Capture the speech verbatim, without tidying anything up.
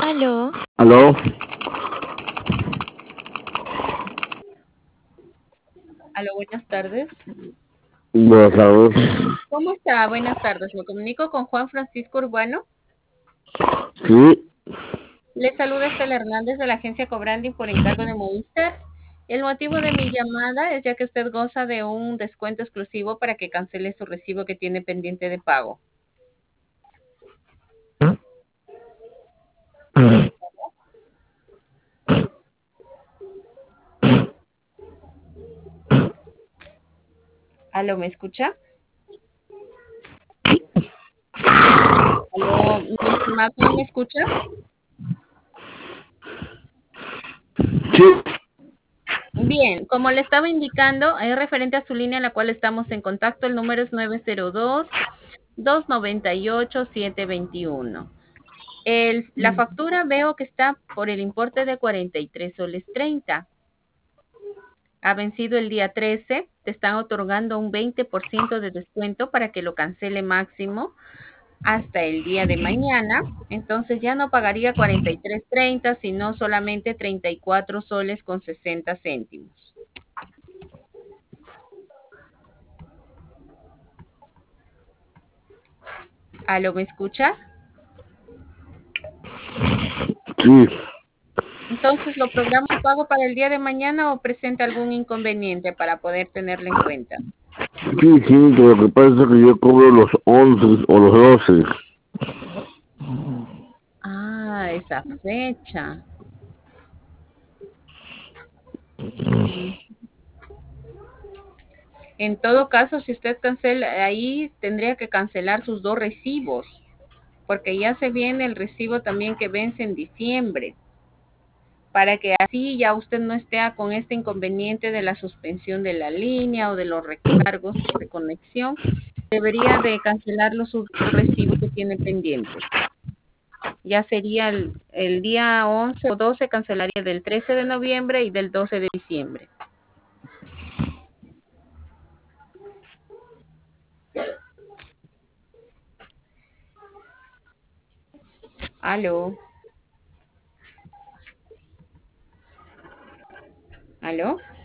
Aló, ¿Aló? Aló, buenas tardes. Buenas tardes. ¿Cómo está? Buenas tardes. Me comunico con Juan Francisco Urbano. Sí, Le saluda Estela Hernández de la agencia Cobranding por encargo de Movistar. El motivo de mi llamada es ya que usted goza de un descuento exclusivo para que cancele su recibo que tiene pendiente de pago. Aló, ¿me escucha? Aló, mi estimado, ¿no me escucha? sí, Bien, como le estaba indicando, es referente a su línea en la cual estamos en contacto. El número es nueve cero dos, dos nueve ocho, siete dos uno. El- la factura veo que está por el importe de cuarenta y tres soles treinta. Ha vencido el día trece. Te están otorgando un veinte por ciento de descuento para que lo cancele máximo hasta el día de mañana. Entonces ya no pagaría cuarenta y tres treinta, sino solamente treinta y cuatro soles con sesenta céntimos. ¿Aló, me escucha? sí. Entonces, ¿lo programa su pago para el día de mañana o presenta algún inconveniente para poder tenerlo en cuenta? Sí, sí, lo que pasa es que yo cobro los once o los doce. Ah, esa fecha. Mm. En todo caso, si usted cancela, ahí tendría que cancelar sus dos recibos, porque ya se viene el recibo también que vence en diciembre, para que así ya usted no esté con este inconveniente de la suspensión de la línea o de los recargos de conexión. Debería de cancelar los sus dos recibos que tiene pendientes. Ya sería el, el día once o doce, cancelaría del trece de noviembre y del doce de diciembre. Aló, aló.